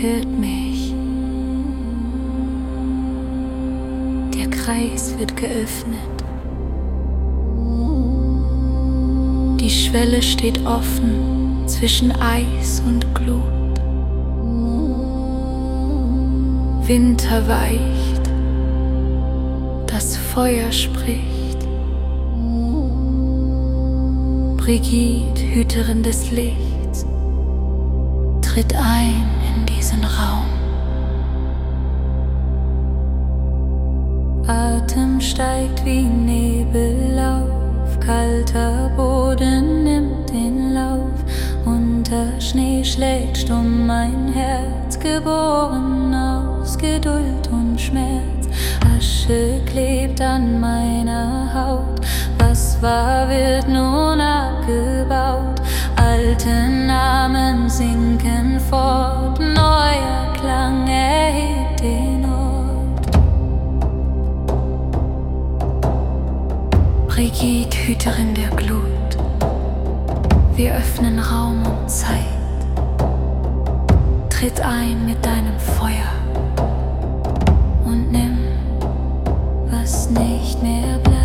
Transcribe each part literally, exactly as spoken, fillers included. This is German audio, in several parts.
hört mich. Der Kreis wird geöffnet. Die Schwelle steht offen zwischen Eis und Glut. Winter weicht, das Feuer spricht. Brigitte, Hüterin des Lichts, tritt ein in diesen Raum. Atem steigt wie Nebel auf, kalter Boden nimmt den Lauf. Unter Schnee schlägt stumm mein Herz, geboren aus Geduld und Schmerz. Asche klebt an meiner Haut, was war, wird nun abgebaut. Alte Namen sinken fort, neuer Klang erhebt den Ort. Brigitte, Hüterin der Glut, wir öffnen Raum und Zeit. Tritt ein mit deinem Feuer und nimm, was nicht mehr bleibt.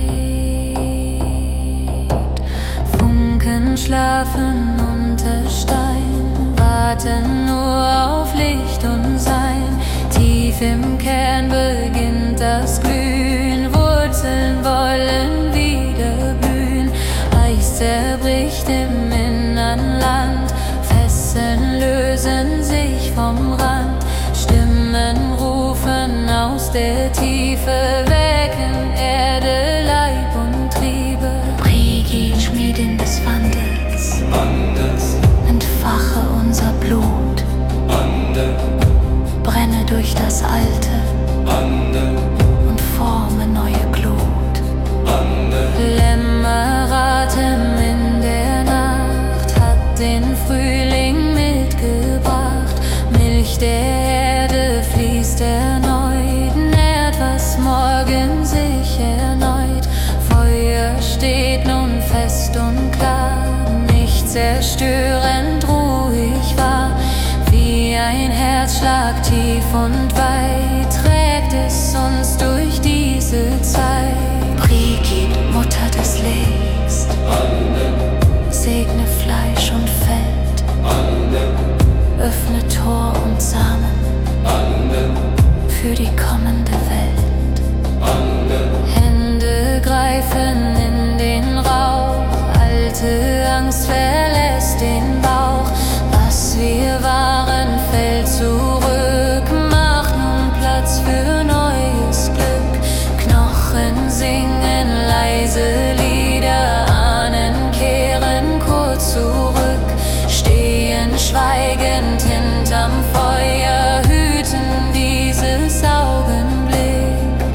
Funken schlafen unter Stein, warten nur auf Licht und Sein. Tief im Kern beginnt das Glühen, Wurzeln wollen wieder blühen. Eis zerbricht im innern Land, Fesseln lösen sich vom Rand. Stimmen rufen aus der Tiefe, wecken Erde, Leib und Triebe. Brigitte, Schmiedin des Wandels, Wandels, entfache unser Blut, Wandel, brenne durch das Alte, Wandel, und forme neue Glut. Wandel, Lämmeratem in der Nacht hat den Frühling mitgebracht. Milch der Erde fließt erneut, nährt, was morgen sich erneut. Feuer steht nun fest und klar, nicht zerstörend, ruhig war. Wie ein Herzschlag tief und weit trägt es uns durch diese Zeit. Brigitte, Mutter des Lichts, Wandel, segne Fleisch und Feld, Wandel, öffne Tor und Samen Wandel, für die kommende Welt. Wandel, Hände greifen in den Rauch, alte Angst verlässt den Bauch. Was wir waren, fällt zurück, macht nun Platz für neues Glück. Knochen singen leise Lieder, Ahnen kehren kurz zurück, stehen schweigend hinterm Feuer, hüten dieses Augenblick.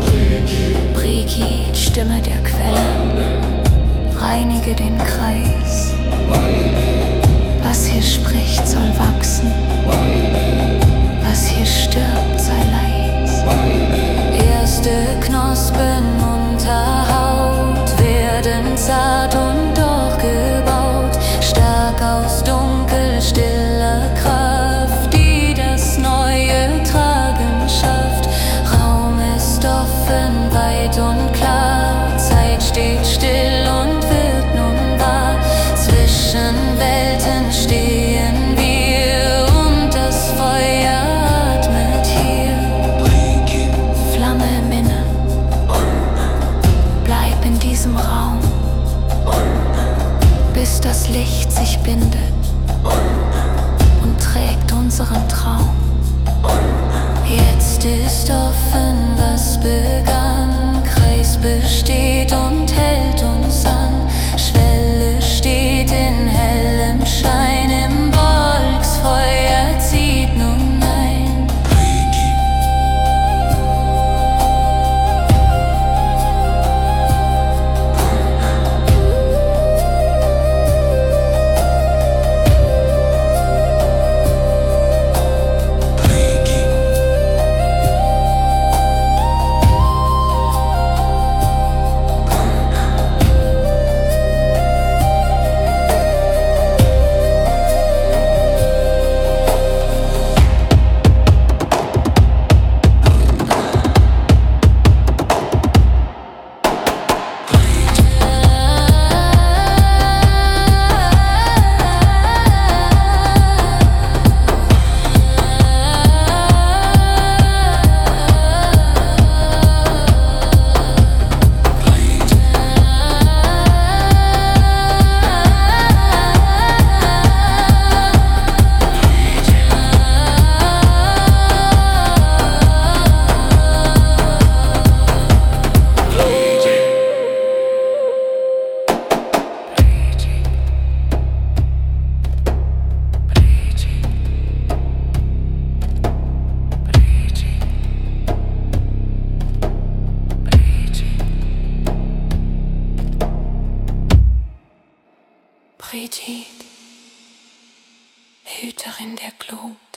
Brigitte, Stimme der Quelle, reinige den Kreis. Was hier spricht, soll wachsen, was hier stirbt, sei leis. Erste Knospen unter Haut werden zart und doch gebaut, stark aus Dunkel, stiller Kraft, die das Neue tragen schafft. Raum ist offen, weit und klar, Zeit steht still und wird nun wahr. Zwischen Welten stehen wir und das Feuer atmet hier. Flamme im Innern, bleib in diesem Raum, bis das Licht sich bindet und trägt unseren Traum. Jetzt ist offen, was begann, Kreis besteht und hält uns an. Schwelle steht in hellem Schein, im Wolksfeuer zieht nun ein. Hüterin der Glut.